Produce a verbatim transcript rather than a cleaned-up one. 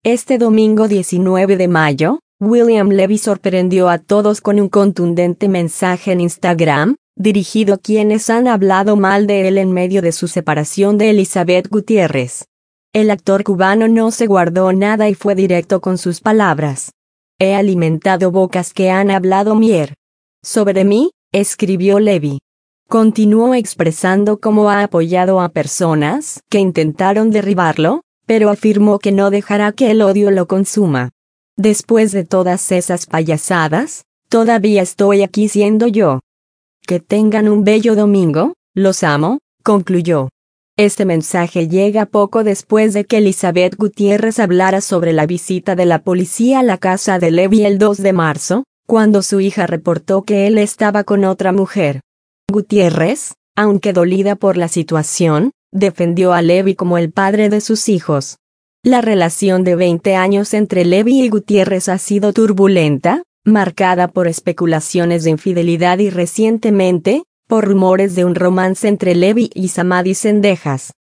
Este domingo diecinueve de mayo, William Levy sorprendió a todos con un contundente mensaje en Instagram, dirigido a quienes han hablado mal de él en medio de su separación de Elizabeth Gutiérrez. El actor cubano no se guardó nada y fue directo con sus palabras. He alimentado bocas que han hablado mier sobre mí, escribió Levy. Continuó expresando cómo ha apoyado a personas que intentaron derribarlo, pero afirmó que no dejará que el odio lo consuma. Después de todas esas payasadas, todavía estoy aquí siendo yo. Que tengan un bello domingo, los amo, concluyó. Este mensaje llega poco después de que Elizabeth Gutiérrez hablara sobre la visita de la policía a la casa de Levy el dos de marzo, cuando su hija reportó que él estaba con otra mujer. Gutiérrez, aunque dolida por la situación, defendió a Levy como el padre de sus hijos. La relación de veinte años entre Levy y Gutiérrez ha sido turbulenta, marcada por especulaciones de infidelidad y recientemente, por rumores de un romance entre Levy y Samadhi Sendejas.